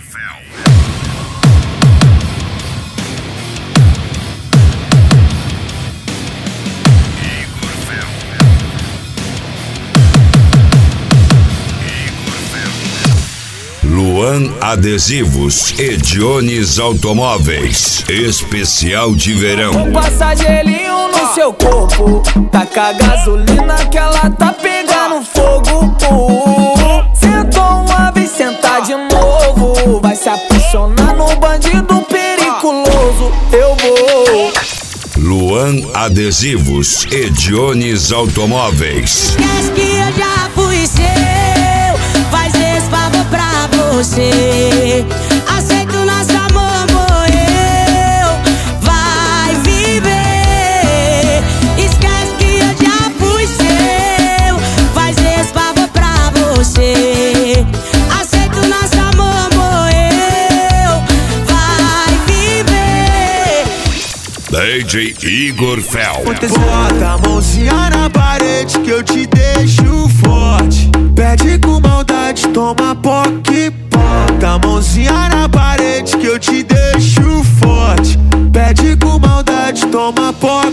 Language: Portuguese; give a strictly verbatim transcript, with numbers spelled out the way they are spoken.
Luan Adesivos e Jones Automóveis. Especial de verão. Vou passar gelinho no seu corpo, taca gasolina que ela tá pegando fogo. Sentou uma vez, sentar de novo, vai se apaixonar no bandido periculoso. Eu vou. Luan Adesivos e Jones Automóveis. Esquece que eu já fui seu, faz esse favor pra você. Aceito nosso amor, morreu, vai viver. Esquece que eu já fui seu, faz esse favor pra você. Aceito nosso amor, morreu, vai viver. D J Igor Fel. Bota a mãozinha na parede que eu te deixo forte. Pede com maldade, toma poque. Bota a mãozinha na parede que eu te deixo forte. Pede com maldade, toma poque.